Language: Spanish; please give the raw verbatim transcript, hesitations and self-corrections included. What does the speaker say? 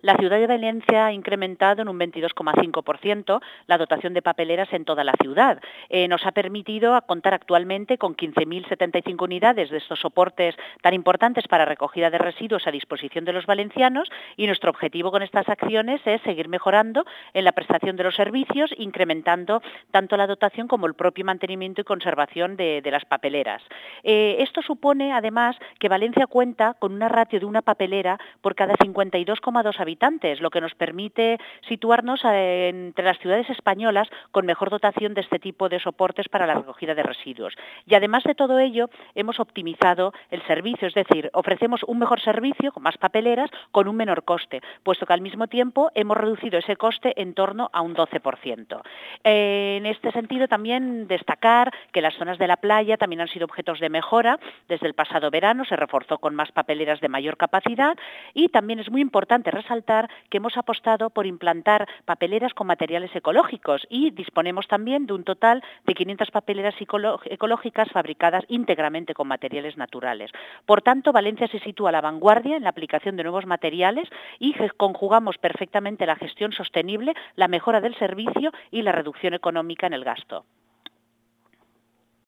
La ciudad de Valencia ha incrementado en un veintidós coma cinco por ciento la dotación de papeleras en toda la ciudad. Eh, nos ha permitido contar actualmente con quince mil setenta y cinco unidades de estos soportes tan importantes para recogida de residuos a disposición de los valencianos, y nuestro objetivo con estas acciones es seguir mejorando en la prestación de los servicios, incrementando tanto la dotación como el propio mantenimiento y conservación de, de las papeleras. Eh, esto supone, además, que Valencia cuenta con una ratio de una papelera por cada cincuenta y dos coma dos habitantes, lo que nos permite situarnos entre las ciudades españolas con mejor dotación de este tipo de soportes para la recogida de residuos. Y además de todo ello, hemos optimizado el servicio, es decir, ofrecemos un mejor servicio con más papeleras con un menor coste, puesto que al mismo tiempo hemos reducido ese coste en torno a un doce por ciento. Eh, en este sentido, también destacar que las zonas de la playa también han sido objetos de mejora. Desde el pasado verano se reforzó con más papeleras de mayor capacidad, y también es muy importante resaltar que hemos apostado por implantar papeleras con materiales ecológicos, y disponemos también de un total de quinientas papeleras ecológicas fabricadas íntegramente con materiales naturales. Por tanto, Valencia se sitúa a la vanguardia en la aplicación de nuevos materiales y conjugamos perfectamente la gestión sostenible, la mejora del servicio y la reducción económica en el gasto.